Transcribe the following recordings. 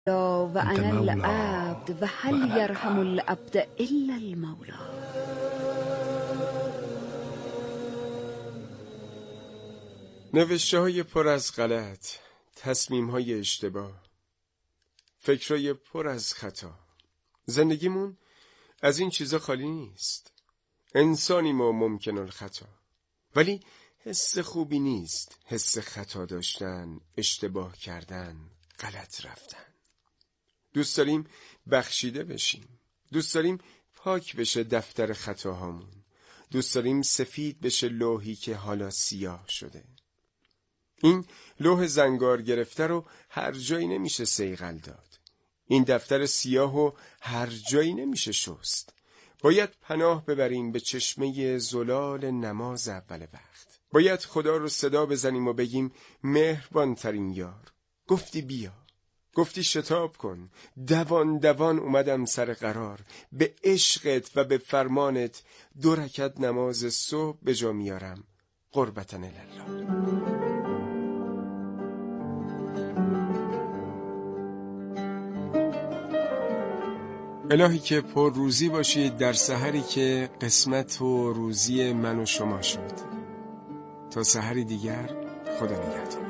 و انا العبد و هل یرحم العبد الا المولا. نوشته‌های پر از غلط، تصمیم‌های اشتباه، فکرای پر از خطا. زندگیمون از این چیزا خالی نیست. انسانیم و ممکن الخطا، ولی حس خوبی نیست حس خطا داشتن، اشتباه کردن، غلط رفتن. دوست داریم بخشیده بشیم، دوست داریم پاک بشه دفتر خطاهامون، دوست داریم سفید بشه لوحی که حالا سیاه شده. این لوح زنگار گرفته رو هر جایی نمیشه صیقل داد. این دفتر سیاه رو هر جایی نمیشه شست. باید پناه ببریم به چشمه زلال نماز اول وقت. باید خدا رو صدا بزنیم و بگیم مهربان ترین یار، گفتی بیا، گفتی شتاب کن، دوان دوان اومدم سر قرار، به عشقت و به فرمانت 2 رکعت نماز صبح به جا میارم، قربتن الله. الهی که پر روزی باشید در سحری که قسمت و روزی من و شما شد. تا سحری دیگر، خدا نگهدار.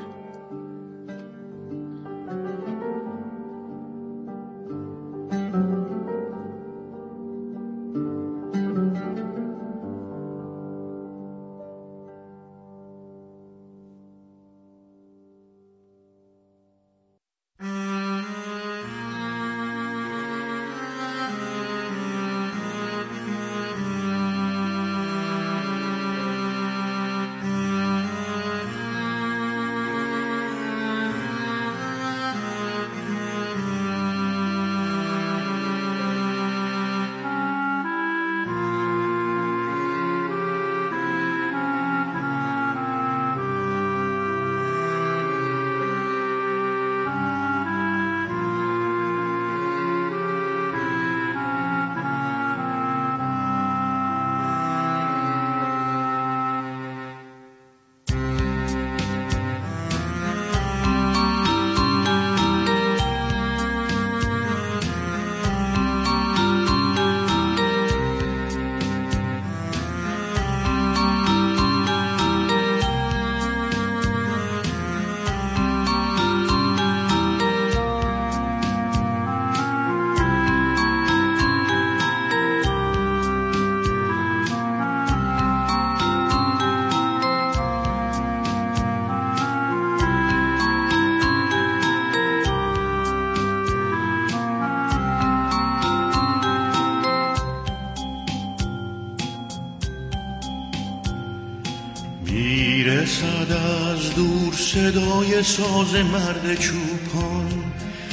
میرسد از دور صدای ساز مرد چوپان،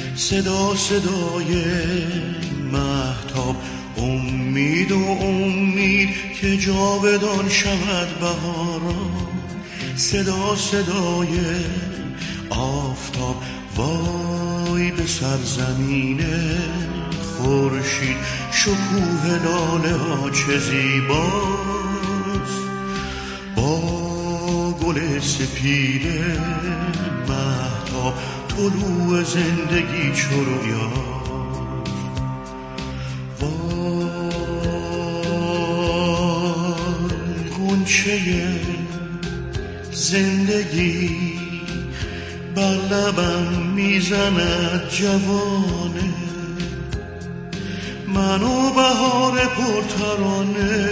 صدای مهتاب، امید و امید که جاودان شود بهاران، صدای آفتاب، وای به سرزمین خورشید، شکوه لاله ها چه زیباست، با گل سپید مهتاب طلوع زندگی چو رویاست. وای غنچه زندگی بر لبم میزند جوانه، منو بهار پرترانه،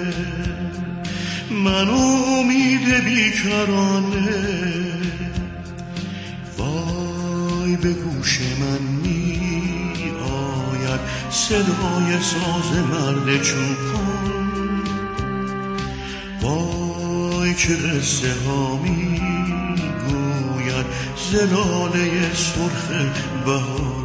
منو امید بیکرانه، وای به گوش من می آید صدای ساز مرد چوپان، وای چه قصه ها می گوید ز لاله سرخ بهار.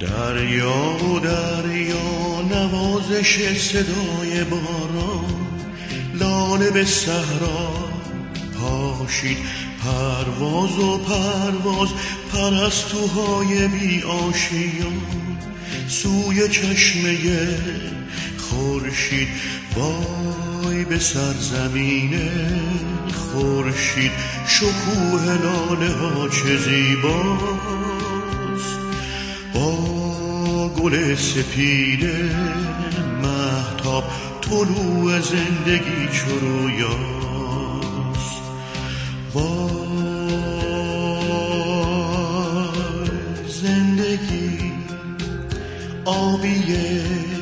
دریا و دریا نوازش صدای باران، لاله به صحرا پاشید پرواز و پرواز، پرستوهای بی آشیان سوی چشمه خورشید. وای به سرزمین خورشید، شکوه لاله ها چه زیباست، با گل سپید مهتاب طلوع زندگی چو رویاست. وای زندگی آبیه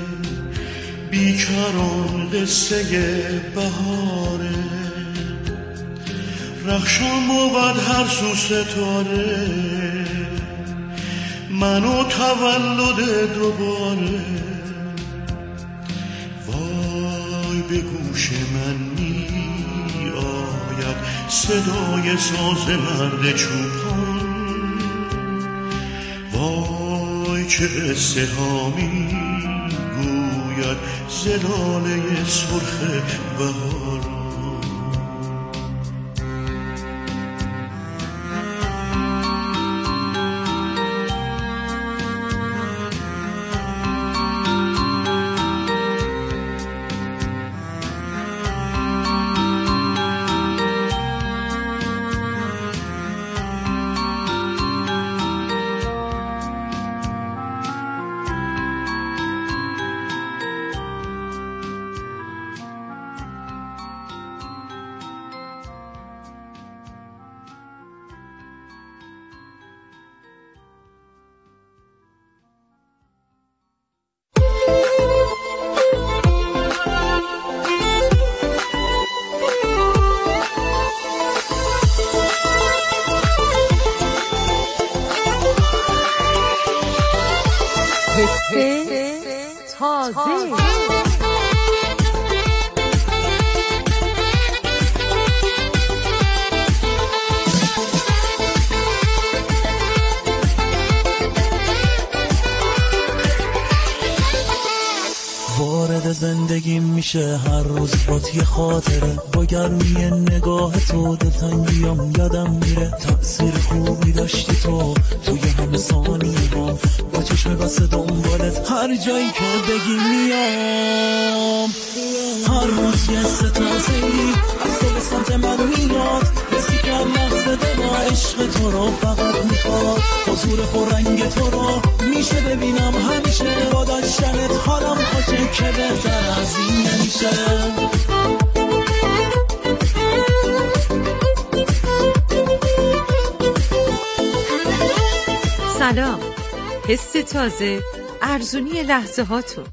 بیکران قصه بهاره، رخشان بود هر سو ستاره، منو تولد دوباره. وای به گوش من می آید صدای ساز مرد چوپان، وای چه قصه ها می گوید زلاله سرخ بهاران. وارد زندگیم میشه هر روز بات یه خاطره، با گرمی نگاه تو دلتنگیام یادم میره. تأثیر خوبی داشتی تو توی همه ثانیه‌ام، با چشم بسته دنبالت هر جایی که بگی میام. هر روز یه ستازه‌ای از تو به سمت من میاد، حسی که لحظه با عشق تو رو فقط میخواد. حضور پررنگ تو رو میشه ببینم همیشه، با داشتنت حالم خوشه که بهتر از این نمیشه. سلام، حس تازه، ارزونی لحظه هاتون.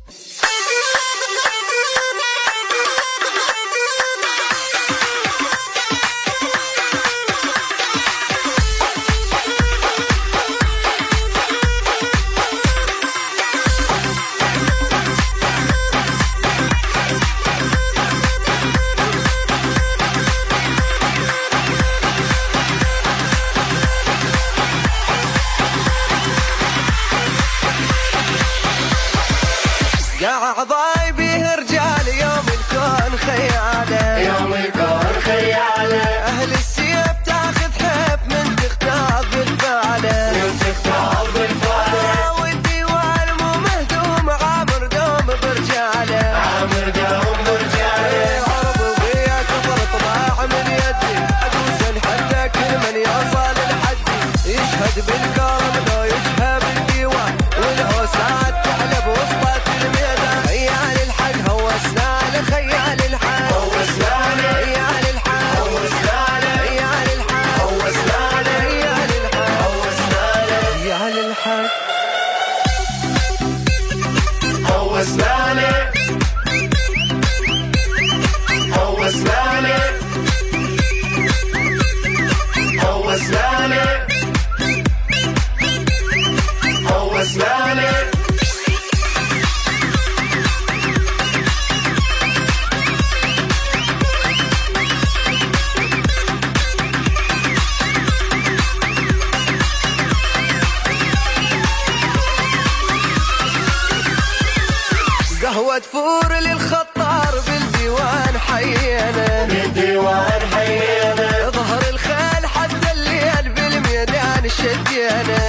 قاعضاي بيه رجال يوم الكون خياله، يوم الكون خياله. أهل السيف تاخذ حب من تختار بالفعله، من تختار بالفعله. والديوان مو مهدوم عامر دوم برجاله، عامر دوم برجاله. عرب ويا كفر طلع من يدي، أدوس حتى كل من يوصل لحدي. يشهد بالكرم لو يشهد بالديوان، والعساد تحلب وسط وادفور للخطار بالديوان حينا ظهر الخيل حتى الليل بالميدان شدينا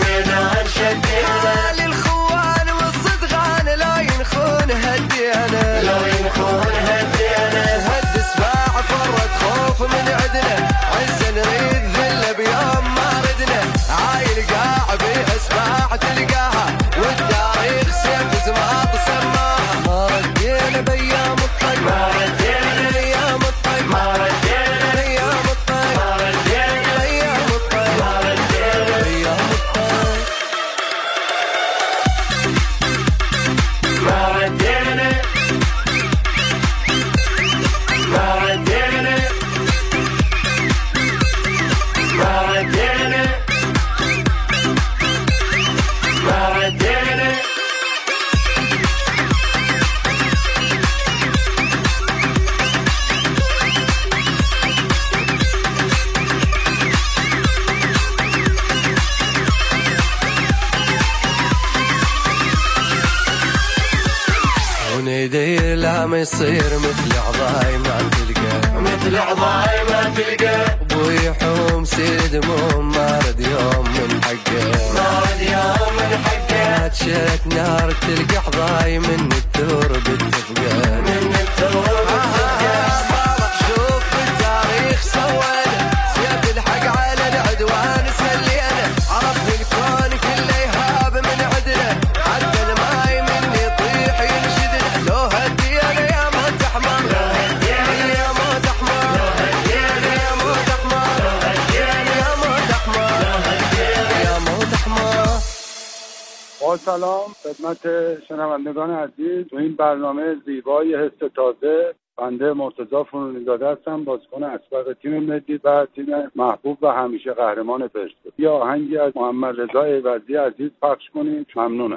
حال الخوان والصدغان لا ينخون هدينا هد سباع فرد خوف من عدنا عز نريد ذل بيوم ما ردنا عايل قاع بأسباع تلقاها والتاريخ سيف زماط سماها ما ردينا بأيام الطيب ما ردينا بأيام الطيب ما ردينا بأيام الطيب ما ردينا بأيام الطيب ما ردينا بأيام الطيب ما ردينا ما ردينا ما ردينا ما ردينا ونيدي لا ما يصير مثل عضاي ما تلقى مثل عضاي ما تلقى ابوي حوم سيد موم ما رد يوم من حقه ما رد يوم من حقه شت نار تلقى عضاي من الثور بالتفقه من الثور بالتفقه شوف التاريخ سوينا سيف الحق على العدوان سلينا عرف الكون كله يهاب من عدنا حتى الماي من يطيح ينشدنا لو هدينا يا موت احمر لو هدينا يا موت احمر لو هدينا يا موت احمر لو هدينا يا موت احمر لو هدينا يا موت احمر. با سلام خدمت شنوندگان عزیز. تو این برنامه زیبای حس تازه بنده مرتضی فنونی‌زاده هستم، بازیکن اسبق تیم ملی و تیم محبوب و همیشه قهرمان پرسپولیس. یه آهنگی از محمد رضا عوضی عزیز پخش کنید، ممنونم.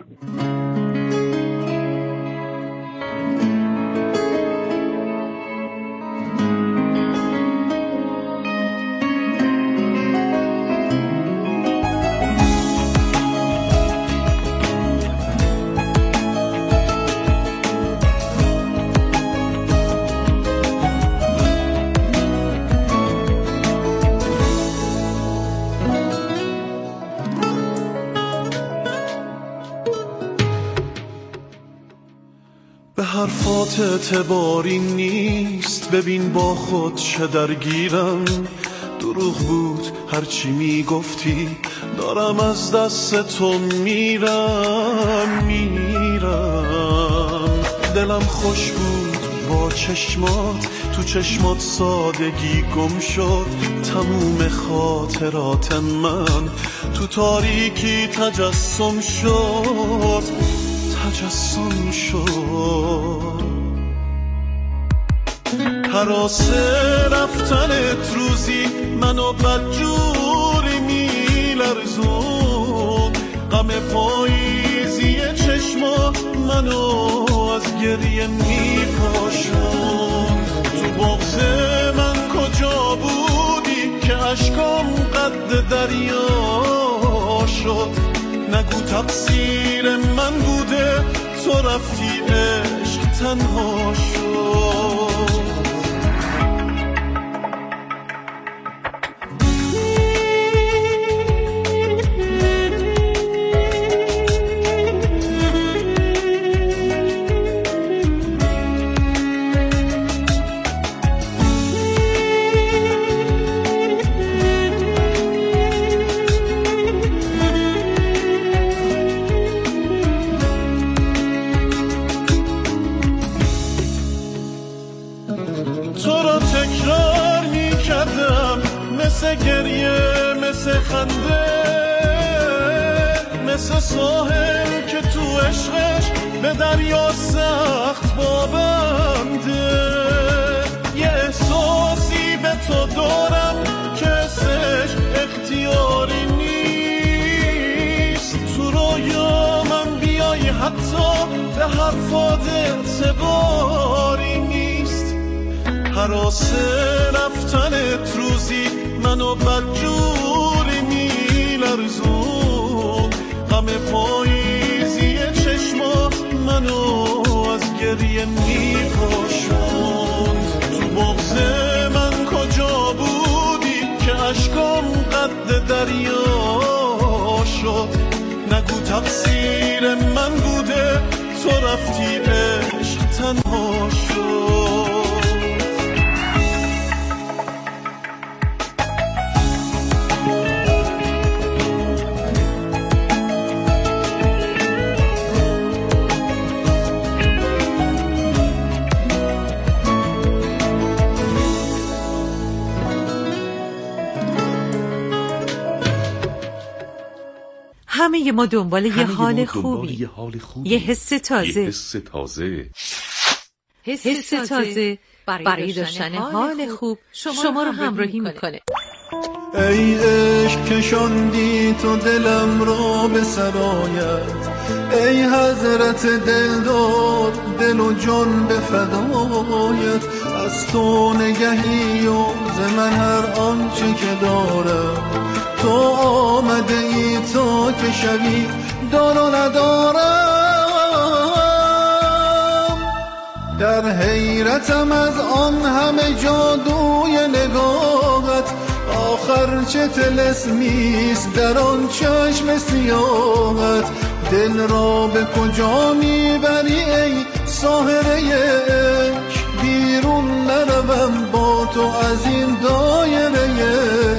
به حرفات اعتباری نیست، ببین با خود چه درگیرم. دروغ بود هرچی میگفتی، دارم از دست تو میرم. دلم خوش بود با چشمات، تو چشمات سادگی گم شد. تموم خاطرات من تو تاریکی تجسم شد. حراسه رفتنت روزی منو بدجوری میلرزون. غم پاییزی چشمات منو از گریه میپاشون. تو بغض من کجا بودی که اشکام قد دریا شد؟ نگو تقصیر من بوده، تو رفتی عشق تنها شد. مثل گریه مثل خنده، مثل ساحل که تو عشقش به دریا سخت بابنده. یه احساسی به تو دارم که اسمش اختیاری نیست. تو رویا من بیای حتی به حرفات اعتباری نیست. حراسه رفتنت روزی منو بدجوری میلرزون. غم پاییزی چشمات منو از گریه میپاشوند. تو بغض من کجا بودی که اشکام قد دریا شد؟ نگو تقصیر من بوده تو رفتی عشق تنها شد. همه ما دنبال یه حال خوبی، یه حس تازه، حس تازه برای داشتن حال خوب شما رو همراهی میکنه. ای عشق کشاندی تو دلم را به سرایت، ای حضرت دلدار دل و جان به فدایت. از تو نگهی و ز من هر آنچه که دارم، تو آمده ای تا که شوی دار و ندارم. در حیرتم از آن همه جادوی نگاهت، آخر چه طلسمیست در آن چشم سیاهت. دل را به کجا میبری ای ساحره عشق، بیرون نروم با تو از این دایره.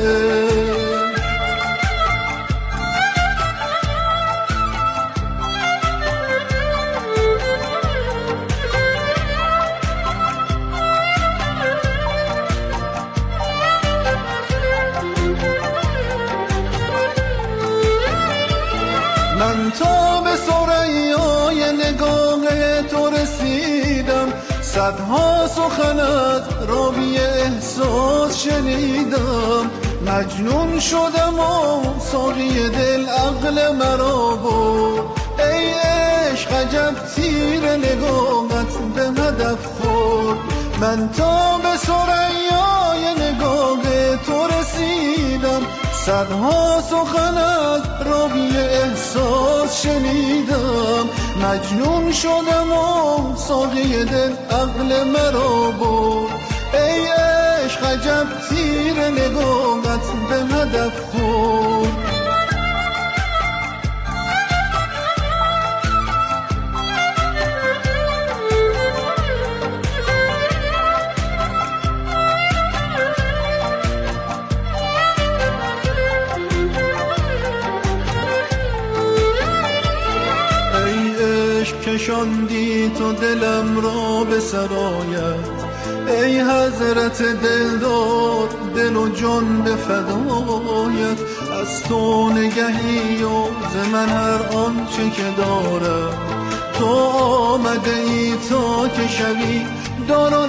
من تا به ثریای نگاه تو رسیدم، صدها سخن از راوی احساس شنیدم. مجنون شدم و ساقی دل عقل مرا برد. ای عشق عجب تیر نگاهت به هدف خورد. من تا به ثریای نگاه تو رسیدم، صدها سخن از راوی احساس شنیدم. مجنون شدم و ساقی دل عقل مرا برد. ای عشق عجب تیر نگاهت به هدف خورد. کشاندی تو دلم را به سرایت، ای حضرت دلدار دل و جان به فدایت. از تو نگهی و ز من هر آنچه که دارم، تو آمده ای تا که شوی دار و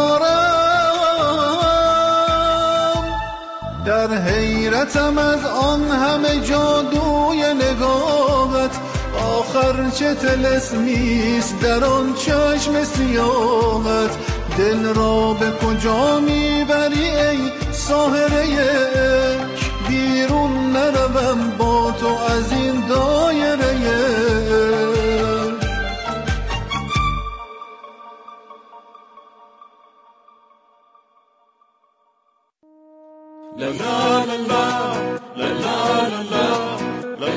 ندارم. در حیرتم از آن همه جادوی نگاهت، آخر چه طلسمیست در آن چشم سیاهت. دل را به کجا میبری ای ساحره عشق، بیرون نروم با تو از این دایره. لا لا لا لا لا لا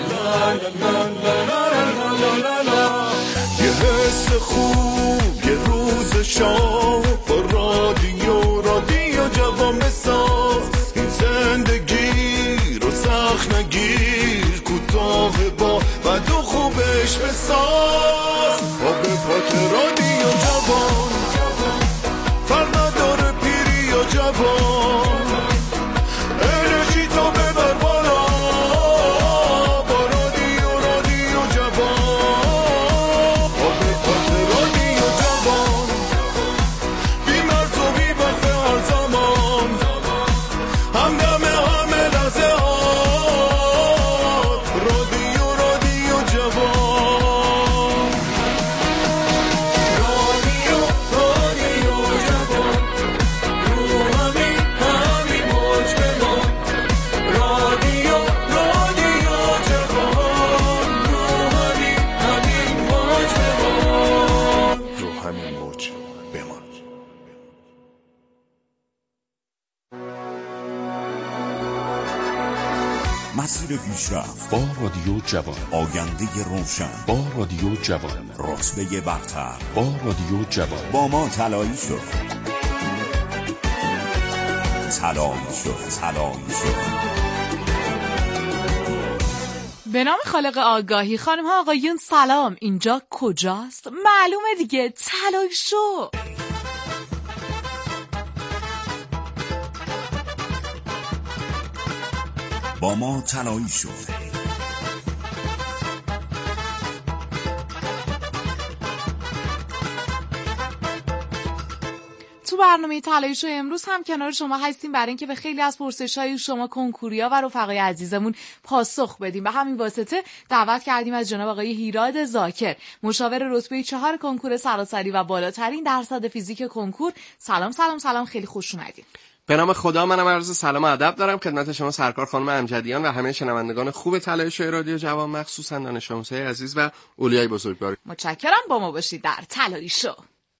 لا. یه حس خوب یه روز شام با رادیو جوان بساز. این زندگی رو سخت نگیر، کوتاه با بد و خوبش بساز. آب پاک رادیو جوان، فرق نداره پیری یا جوان. انرژی تو ببر بالا با رادیو جوان. آب پاک رادیو جوان، بی مرز و بی وقت هر زمان، همدم همه لحظه ها. رادیو جوان. مسیر پیشرفت با رادیو جوان، آینده روشن با رادیو جوان، رتبه برتر با رادیو جوان. با ما طلایی شد، طلایی شد، طلایی شد. به نام خالق آگاهی. خانم ها آقایون سلام، اینجا کجاست؟ معلومه دیگه، طلایی شو. با ما طلایی شد. تو برنامه طلایی شو امروز هم کنار شما هستیم برای اینکه به خیلی از پرسش‌های شما کنکوریا و رفقای عزیزمون پاسخ بدیم. به همین واسطه دعوت کردیم از جناب آقای هیراد ذاکر، مشاور رتبه 4 کنکور سراسری و بالاترین درصد فیزیک کنکور. سلام سلام سلام، خیلی خوش اومدید. به نام خدا، منم عرض سلام و ادب دارم خدمت شما سرکار خانم امجدیان و همه شنوندگان خوب طلایی شو رادیو جوان، مخصوصا دانش آموزای عزیز و اولیای بزرگوار. متشکرم، با ما باشید در طلایی شو.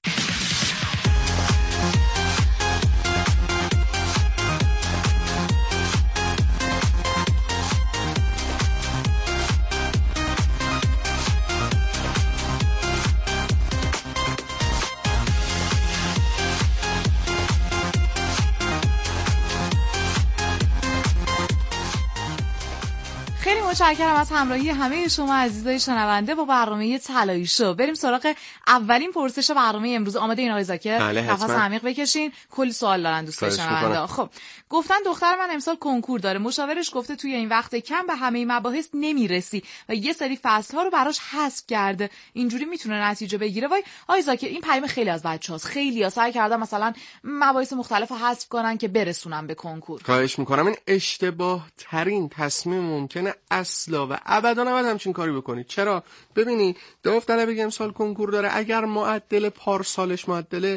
خیلی متشکرم از همراهی همه شما عزیزای شنونده با برنامه طلایی شو. بریم سراغ اولین پرسش برنامه امروز. آماده این آقای ذاکر؟ بله، نفس عمیق بکشین. کلی سوال دارن دوستای شنونده. خب گفتن دختر من امسال کنکور داره، مشاورش گفته توی این وقت کم به همه مباحث نمیرسی و یه سری فصل ها رو براش حذف کرده، اینجوری میتونه نتیجه بگیره. وای آقای ذاکر، این پیام خیلی از بچه‌هاست، خیلی‌ها سعی کردن مثلا مباحث مختلف حذف کنن که برسونن به کنکور. خواهش می‌کنم این اشتباه ترین تصمیم ممکنه اصلا و ابدا نباید همچین کاری بکنید. چرا؟ ببینید داوطلبی امسال کنکور داره، اگر معدل پارسالش معدل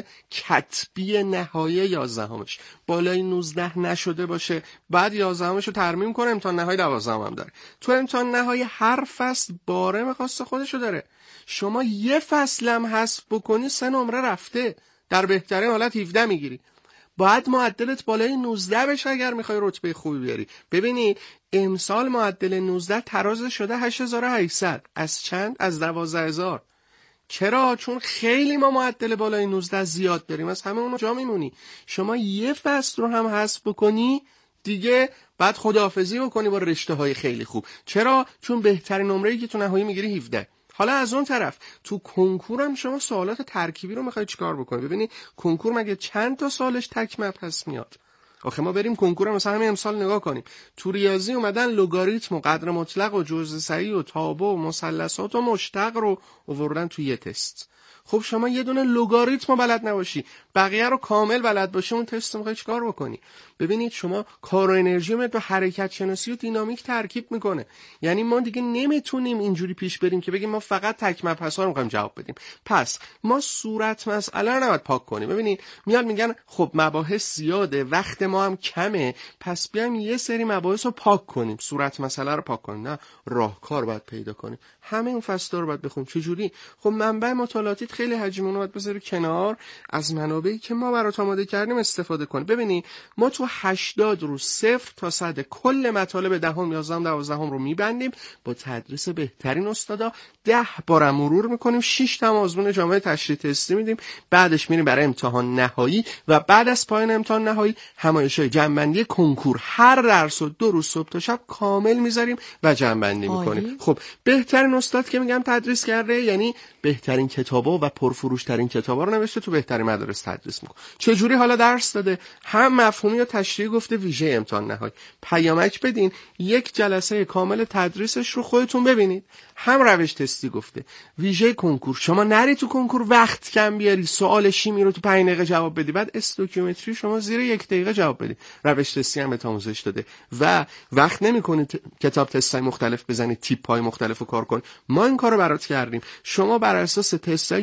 کتبی نهایی 11مش بالای 19 نشده باشه، بعد 11مش رو ترمیم کنه، امتحان نهایی 12 هم داره. تو امتحان نهایی هر فصل بارم خاص خودشو داره. شما یه فصل هم حذف بکنی 3 نمره رفته، در بهترین حالت 17 میگیری. باید معدلت بالای 19 بشه اگر میخوای رتبه خوبی بیاری. ببینید امسال معدل 19 تراز شده 8800. از چند؟ از 12000. چرا؟ چون خیلی ما معدل بالای 19 زیاد داریم، از همه اونو جا میمونی. شما یه فصل رو هم حذف بکنی دیگه بعد خداحافظی بکنی با رشته های خیلی خوب. چرا؟ چون بهترین نمره‌ای که تو نهایی میگیری 17. حالا از اون طرف تو کنکور هم شما سوالات ترکیبی رو میخوای چیکار بکنی؟ ببینی کنکور مگه چند تا سالش تک مبحث میاد؟ آخه ما بریم کنکور هم مثلا همین امسال نگاه کنیم، تو ریاضی اومدن لگاریتم و قدر مطلق و جزء صحیح و تابع و مثلثات و مشتق رو آوردن تو یه تست. خب شما یه دونه لگاریتم بلد نباشی، بقیه رو کامل بلد باشی، اون تست میخوای چیکار بکنی؟ ببینید شما کار و انرژی رو با حرکت شناسی و دینامیک ترکیب میکنه. یعنی ما دیگه نمیتونیم اینجوری پیش بریم که بگیم ما فقط تک مبحثا رو میخوایم جواب بدیم. پس ما صورت مسئله رو نباید پاک کنیم. ببینید میاد میگن خب مباحث زیاده، وقت ما هم کمه، پس بیایم یه سری مباحث رو پاک کنیم، صورت مسئله رو پاک کنیم. نه، راهکار باید پیدا کنیم. همه اون فصلا رو باید بخونیم. چه جوری؟ خب منبع مطالعاتی خیلی حجممون رو باید بذاری کنار، از منابعی که ما برات آماده کردیم استفاده کنیم. ببینید ما تو 80 روز 0 تا 100 کل مطالب 10ام 11ام 12ام رو میبندیم، با تدریس بهترین استادا 10 بارم مرور میکنیم، 6 تا آزمون جامعه تشریح تستی میدیم، بعدش میریم برای امتحان نهایی و بعد از پایان امتحان نهایی همایش‌های جمع‌بندی کنکور. هر درس رو 2 روز صبح تا شب کامل میذاریم و جمع‌بندی میکنیم. خب بهترین استاد که میگم تدریس کرده، یعنی بهترین کتابا و پرفروش‌ترین کتابا رو نوشته، تو بهترین مدارس تدریس میکنه. چه جوری حالا درس داده؟ هم مفهومی و تشریح گفته، ویژه امتحان نهایی. پیامک بدین، یک جلسه کامل تدریسش رو خودتون ببینید. هم روش تستی گفته، ویژه کنکور. شما نری تو کنکور وقت کم بیاری، سوال شیمی رو تو 5 دقیقه جواب بدی، بعد استوکیومتری شما زیر 1 دقیقه جواب بدی. روش تستی هم بهت آموزش داده و وقت نمی‌کنید کتاب تستای مختلف بزنید، تیپ‌های مختلفو کار کنید. ما این کارو برات کردیم. شما بر اساس تستایی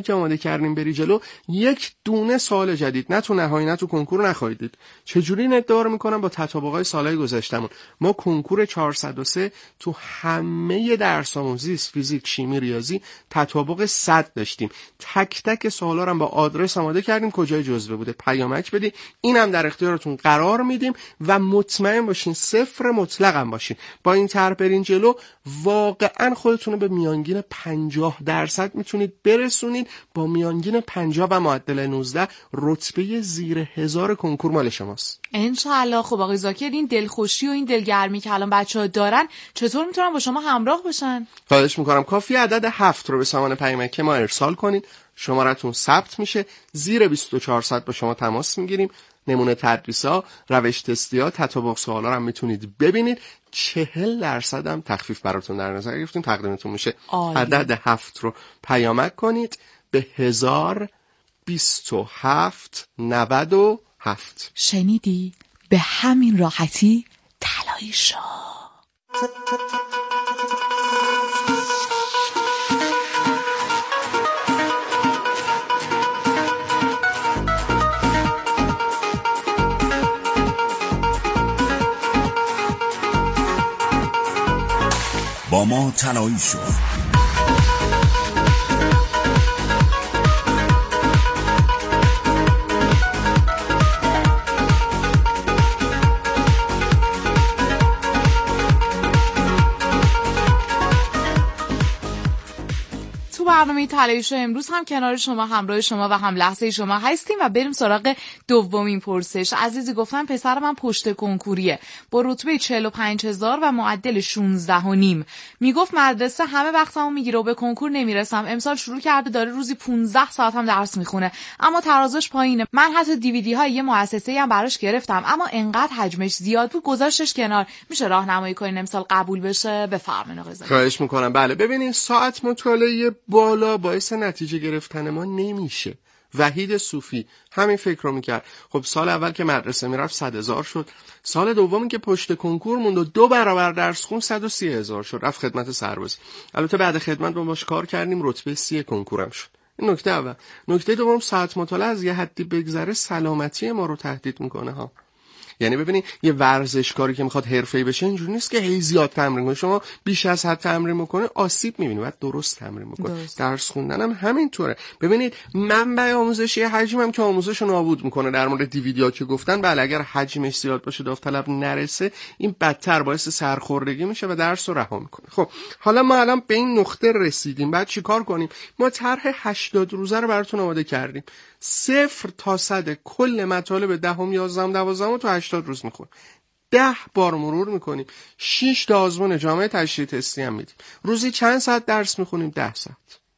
که آماده کردیم بری جلو، یک دونه سوال جدید نه تو نهایی نه تو کنکور نخواهید دید. چجوری این ادعا رو میکنم؟ با تطابقای سالهای گذشتمون. ما کنکور 403 تو همه درسامون زیست، فیزیک، شیمی، ریاضی تطابق 100 داشتیم. تک تک سوالا رو با آدرس آماده کردیم کجای جزوه بوده، پیامک بدید. اینم در اختیارتون قرار میدیم و مطمئن باشین صفر مطلق هم باشین. با این طرح برین جلو واقعا خودتون رو به میانگین 50% میتونید برسونید. با میانگین 50 و معدل 19 رتبه زیر 1000 کنکور مال شماست انشالله. خب آقای زاکر، این دلخوشی و این دلگرمی که الان بچه‌ها دارن چطور میتونن با شما همراه بشن؟ خواهش میکنم کافی عدد 7 رو به سامان پیامکی ما ارسال کنید، شمارتون ثبت میشه، زیر 24 ساعت با شما تماس میگیریم. نمونه تدریس‌ها، روش تستی‌ها، تطابق سوالا رو هم میتونید ببینید. 40% هم تخفیف براتون در نظر گرفتیم تقدیمتون میشه. عدد 7 رو پیامک کنید به 102797. شنیدی؟ به همین راحتی طلایی شو. با ما طلایی شد. برنامه طلایی شو امروز هم کنار شما، همراه شما و هم لحظه شما هستیم و بریم سراغ دومین پرسش. عزیزی گفتن پسر من پشت کنکوریه با رتبه 45000 و معدل 16.5. میگفت مدرسه همه وقتمو میگیره و به کنکور نمیرسم. امسال شروع کرده داره روزی 15 ساعت هم درس میخونه اما ترازش پایینه. من حتی دیویدی های یه مؤسسه‌ای هم براش گرفتم اما انقدر حجمش زیاد بود گذاشتش کنار. میشه راهنمایی کنین امسال قبول بشه؟ بفرمایید آقا. خواهش میکنم. بله ببینین ساعت مطالعه بالا باعث نتیجه گرفتن ما نمیشه. وحید صوفی همین فکر رو میکرد. خب سال اول که مدرسه میرفت 100,000 شد. سال دومی که پشت کنکور موند و 2 برابر درس خون 130,000 شد. رفت خدمت سربازی. البته بعد خدمت ما باش کار کردیم رتبه 30 کنکورم شد. این نکته اول. نکته دوم ساعت مطالعه از یه حدی بگذره سلامتی ما رو تهدید میکنه ها. یعنی ببینید یه ورزشکاری که میخواد حرفه‌ای بشه اینجوری نیست که هی زیاد تمرین کنه. شما بیش از حد تمرین میکنه آسیب میبینید. باید درست تمرین بکنه. درس خوندن هم همینطوره. ببینید منبع آموزشی حجمم که آموزشو نابود میکنه. در مورد دیویدی‌ها که گفتن بله اگر حجمش زیاد باشه داوطلب نرسه این بدتر باعث سرخوردگی میشه و درس رو رها میکنه. خب حالا ما الان به این نقطه رسیدیم. بعد چیکار کنیم؟ ما طرح 80 روزه رو براتون آماده کردیم. 0 تا 100 کل مطالب 10 11 12 تو 80 روز میخون. 10 بار مرور میکنیم. 6 تا آزمون جامعه تشریح تستی هم میدیم. روزی چند ساعت درس میخونیم؟ 10 ساعت.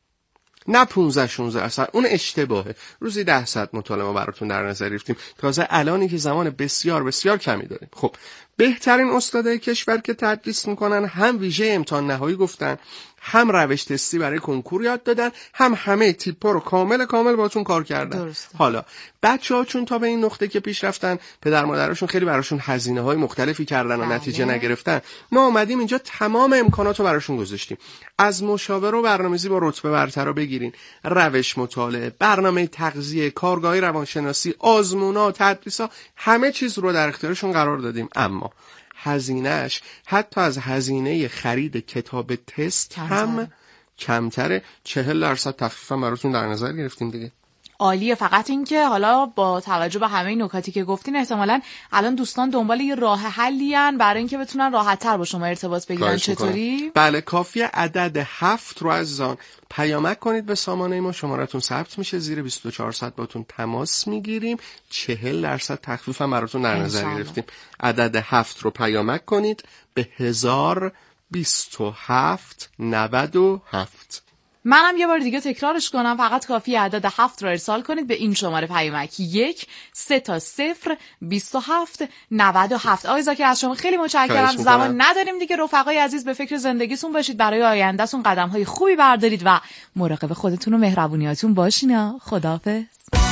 نه 15 16 ساعت. اون اشتباهه. روزی 10 ساعت مطالعه ما براتون در نظر گرفتیم. تازه الانی که زمان بسیار بسیار کمی داریم. خب بهترین استادای کشور که تدریس میکنن هم ویژه امتحان نهایی گفتن، هم روش تستی برای کنکور یاد دادن، هم همه تیپا رو کامل باهاتون کار کردن. درسته. حالا بچه‌ها چون تا به این نقطه که پیش رفتن پدر مادرشون خیلی براشون هزینه‌های مختلفی کردن و نتیجه نگرفتن، ما اومدیم اینجا تمام امکانات رو براشون گذاشتیم. از مشاور و برنامه‌ریزی با رتبه برتر رو بگیرین، روش مطالعه، برنامه تغذیه، کارگاهی روانشناسی، آزمونا، تدریس‌ها، همه چیز رو در اختیارشون قرار دادیم. اما هزینه‌اش حتی از هزینه خرید کتاب تست هم کمتره. 40% تخفیف هم براتون در نظر گرفتیم دیگه. عالیه. فقط این که حالا با توجه به همه نکاتی که گفتین احتمالاً الان دوستان دنبال یه راه حلی ان برای اینکه بتونن راحت‌تر با شما ارتباط بگیرن. چطوری؟ بله کافیه عدد 7 رو عزیزان پیامک کنید به سامانه ما، شمارتون ثبت میشه، زیر 24 ساعت باتون تماس میگیریم. 40% تخفیف هم براتون در نظر گرفتیم. عدد 7 رو پیامک کنید به 102797. منم یه بار دیگه تکرارش کنم. فقط کافیه عدد 7 رو ارسال کنید به این شماره پیامکی 1 3 تا 0 27 97. آقای زاکر از شما خیلی متشکرم. زمان نداریم دیگه. رفقای عزیز به فکر زندگیتون باشید، برای آیندهتون قدم‌های خوبی بردارید و مراقب خودتون و مهربونیاتون باشین. خداحافظ.